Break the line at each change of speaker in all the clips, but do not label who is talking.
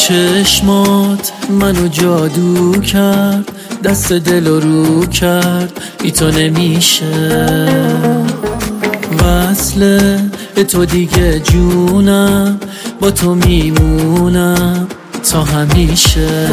چشمات منو جادو کرد، دست دل رو کرد، بی تو نمیشه وصله تو دیگه جونم، با تو میمونم تا همیشه.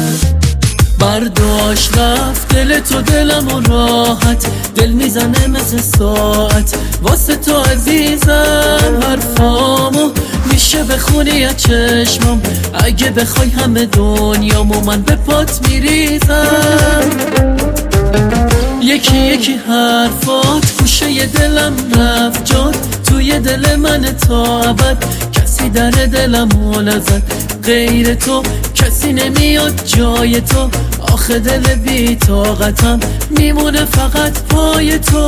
برداشت رفت دل تو دلم و راحت، دل میزنه مثل ساعت واسه تو عزیزم. حرفامو میشه بخونی از چشمم، اگه بخوای همه دنیامو من به پات میریزم. یکی یکی حرفات گوشه ی دلم رفت جات، توی دل من تا ابد کسی در دلم نزد غیر تو، کسی نمیاد جای تو. آخه دل بی طاقتم میمونه فقط پای تو.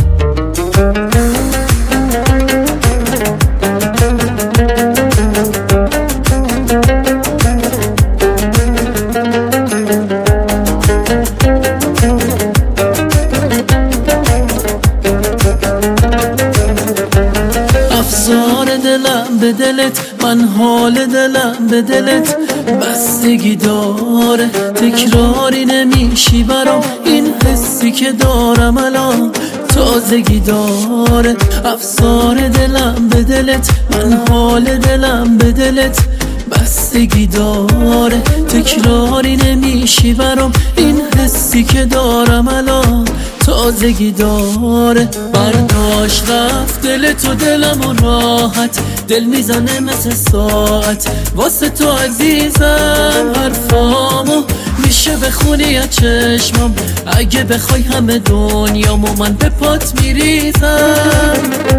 افسار دلم به دلت، من حال دلم به دلت بستگی داره. تکراری نمیشی برام، این حسی که دارم الان تازگی داره. افسار دلم به دلت، من حال دلم به دلت بستگی داره. تکراری نمیشی برام، این حسی که دارم الان تازگی داره. برداشت رفت دل تو دلم و راحت، دل میزنه مثل ساعت واسه تو عزیزم. حرفامو میشه بخونی از چشمم، اگه بخوای همه دنیامو من به پات میریزم.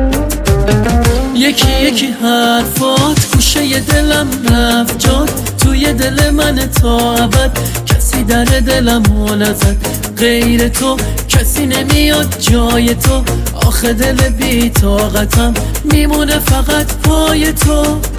یکی یکی حرفات گوشه ی دلم رفت جات، توی دل من تا ابد کسی در دلم نزد غیر تو، کسی نمیاد جای تو. آخه دل بی طاقتم میمونه فقط پای تو.